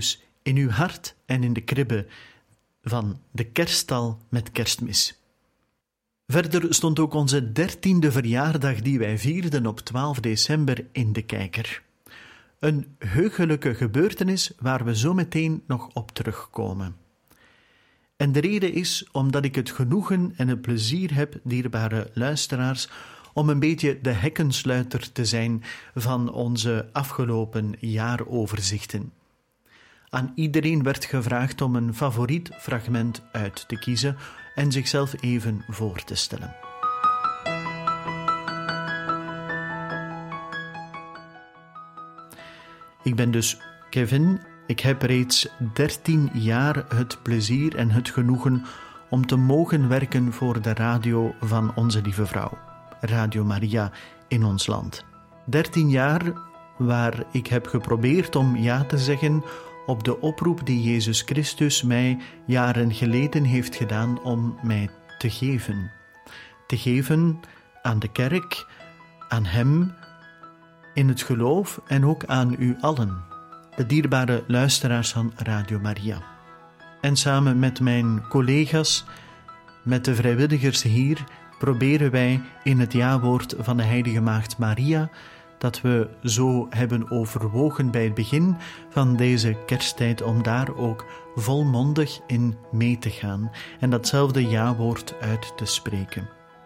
in uw hart en in de kribbe van de kerststal met Kerstmis. Verder stond ook onze 13e verjaardag die wij vierden op 12 december in de kijker. Een heugelijke gebeurtenis waar we zo meteen nog op terugkomen. En de reden is omdat ik het genoegen en het plezier heb, dierbare luisteraars, om een beetje de hekkensluiter te zijn van onze afgelopen jaaroverzichten. Aan iedereen werd gevraagd om een favoriet fragment uit te kiezen en zichzelf even voor te stellen. Ik ben dus Kevin. Ik heb reeds 13 jaar het plezier en het genoegen om te mogen werken voor de radio van Onze Lieve Vrouw, Radio Maria in ons land. 13 jaar waar ik heb geprobeerd om ja te zeggen op de oproep die Jezus Christus mij jaren geleden heeft gedaan om mij te geven. Te geven aan de kerk, aan Hem, in het geloof en ook aan u allen, de dierbare luisteraars van Radio Maria. En samen met mijn collega's, met de vrijwilligers hier, proberen wij in het jawoord van de Heilige Maagd Maria, dat we zo hebben overwogen bij het begin van deze kersttijd, om daar ook volmondig in mee te gaan en datzelfde jawoord uit te spreken.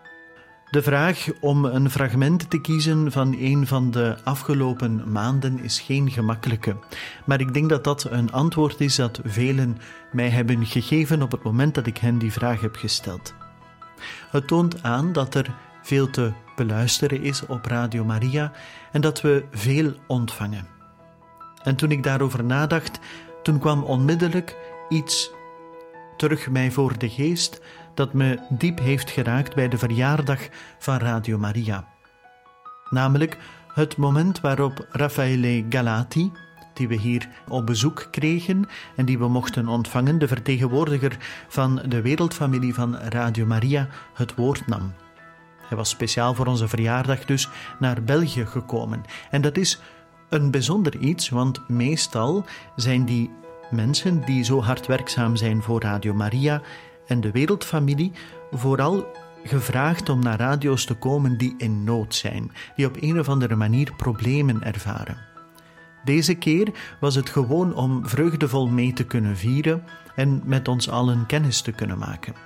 De vraag om een fragment te kiezen van een van de afgelopen maanden is geen gemakkelijke, maar ik denk dat dat een antwoord is dat velen mij hebben gegeven op het moment dat ik hen die vraag heb gesteld. Het toont aan dat er veel te beluisteren is op Radio Maria en dat we veel ontvangen. En toen ik daarover nadacht, toen kwam onmiddellijk iets terug mij voor de geest dat me diep heeft geraakt bij de verjaardag van Radio Maria. Namelijk het moment waarop Raffaele Galati, die we hier op bezoek kregen en die we mochten ontvangen, de vertegenwoordiger van de wereldfamilie van Radio Maria, het woord nam. Hij was speciaal voor onze verjaardag dus naar België gekomen. En dat is een bijzonder iets, want meestal zijn die mensen die zo hard werkzaam zijn voor Radio Maria en de wereldfamilie vooral gevraagd om naar radio's te komen die in nood zijn, die op een of andere manier problemen ervaren. Deze keer was het gewoon om vreugdevol mee te kunnen vieren en met ons allen kennis te kunnen maken.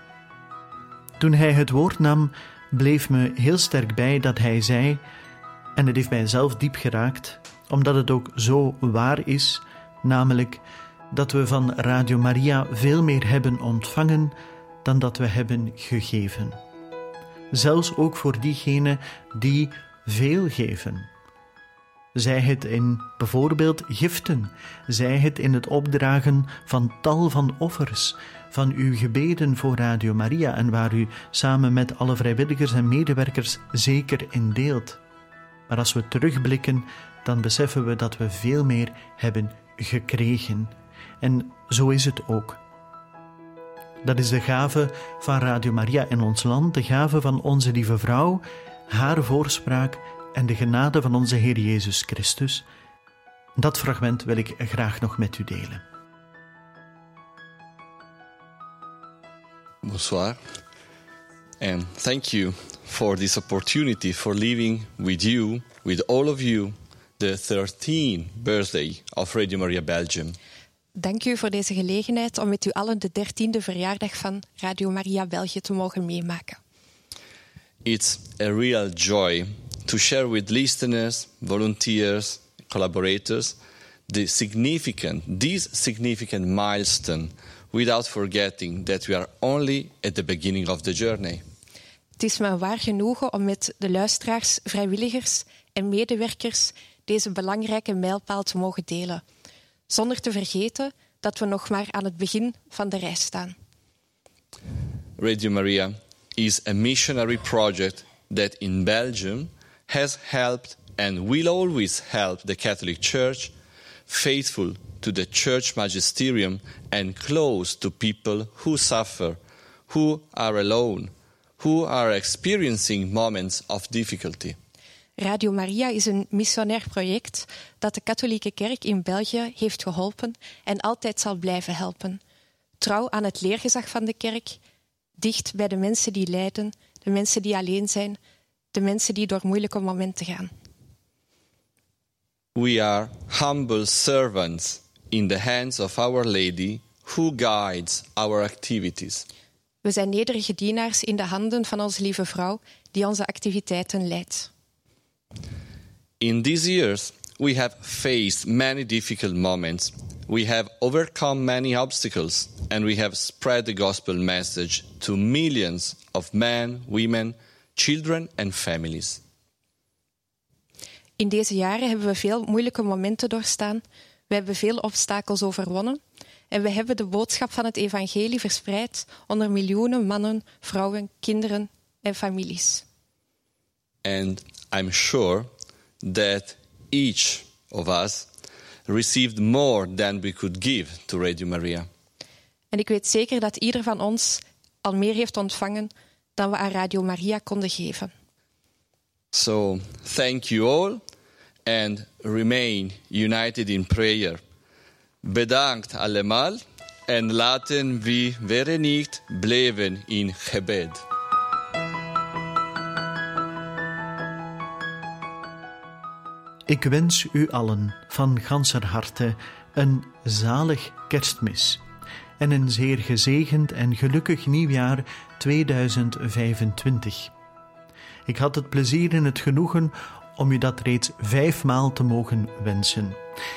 Toen hij het woord nam, bleef me heel sterk bij dat hij zei, en het heeft mij zelf diep geraakt, omdat het ook zo waar is, namelijk dat we van Radio Maria veel meer hebben ontvangen dan dat we hebben gegeven. Zelfs ook voor diegenen die veel geven. Zij het in bijvoorbeeld giften, zij het in het opdragen van tal van offers, van uw gebeden voor Radio Maria en waar u samen met alle vrijwilligers en medewerkers zeker in deelt. Maar als we terugblikken, dan beseffen we dat we veel meer hebben gekregen. En zo is het ook. Dat is de gave van Radio Maria in ons land, de gave van Onze Lieve Vrouw, haar voorspraak en de genade van onze Heer Jezus Christus. Dat fragment wil ik graag nog met u delen. Bonsoir, and thank you for this opportunity for living with you, with all of you, the 13th birthday of Radio Maria Belgium. Dank u voor deze gelegenheid om met u allen de 13e verjaardag van Radio Maria België te mogen meemaken. It's a real joy to share with listeners, volunteers, collaborators, this significant milestone, without forgetting that we are only at the beginning of the journey. Het is me een waar genoegen om met de luisteraars, vrijwilligers en medewerkers deze belangrijke mijlpaal te mogen delen, zonder te vergeten dat we nog maar aan het begin van de reis staan. Radio Maria is a missionary project that in Belgium has helped and will always help the Catholic Church, faithful to the Church magisterium and close to people who suffer, who are alone, who are experiencing moments of difficulty. Radio Maria is een missionair project dat de katholieke kerk in België heeft geholpen en altijd zal blijven helpen. Trouw aan het leergezag van de kerk, dicht bij de mensen die lijden, de mensen die alleen zijn, de mensen die door moeilijke momenten gaan. We are humble servants in the hands of Our Lady, who guides our activities. We zijn nederige dienaars in de handen van onze lieve vrouw, die onze activiteiten leidt. In these years, we have faced many difficult moments. We have overcome many obstacles, and we have spread the gospel message to millions of men, women, children and families. In deze jaren hebben we veel moeilijke momenten doorstaan. We hebben veel obstakels overwonnen. En we hebben de boodschap van het evangelie verspreid onder miljoenen mannen, vrouwen, kinderen en families. And I'm sure that each of us received more than we could give to Radio Maria. En ik weet zeker dat ieder van ons al meer heeft ontvangen dan we aan Radio Maria konden geven. So, thank you all and remain united in prayer. Bedankt allemaal en laten we verenigd blijven in gebed. Ik wens u allen van ganser harte een zalig Kerstmis en een zeer gezegend en gelukkig nieuwjaar 2025. Ik had het plezier en het genoegen om u dat reeds 5 maal te mogen wensen.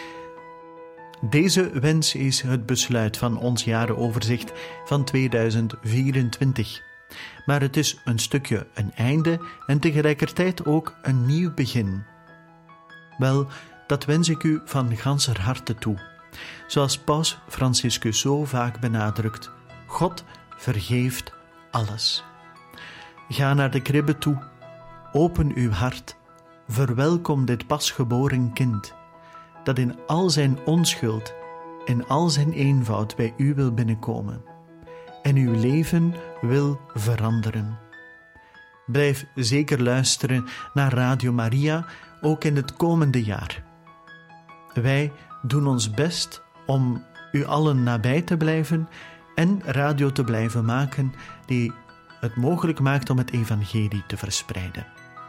Deze wens is het besluit van ons jarenoverzicht van 2024. Maar het is een stukje een einde en tegelijkertijd ook een nieuw begin. Wel, dat wens ik u van ganser harte toe. Zoals Paus Franciscus zo vaak benadrukt, God vergeeft alles. Ga naar de kribbe toe, open uw hart, verwelkom dit pasgeboren kind, dat in al zijn onschuld en al zijn eenvoud bij u wil binnenkomen en uw leven wil veranderen. Blijf zeker luisteren naar Radio Maria, ook in het komende jaar. Wij doen ons best om u allen nabij te blijven en radio te blijven maken die het mogelijk maakt om het evangelie te verspreiden.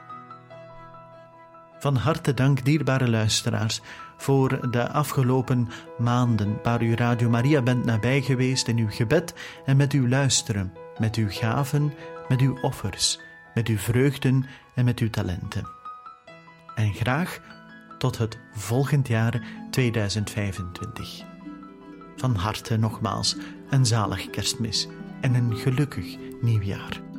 Van harte dank, dierbare luisteraars, voor de afgelopen maanden waar u Radio Maria bent nabij geweest in uw gebed en met uw luisteren, met uw gaven, met uw offers, met uw vreugden en met uw talenten. En graag tot het volgend jaar 2025. Van harte nogmaals een zalig Kerstmis en een gelukkig nieuwjaar.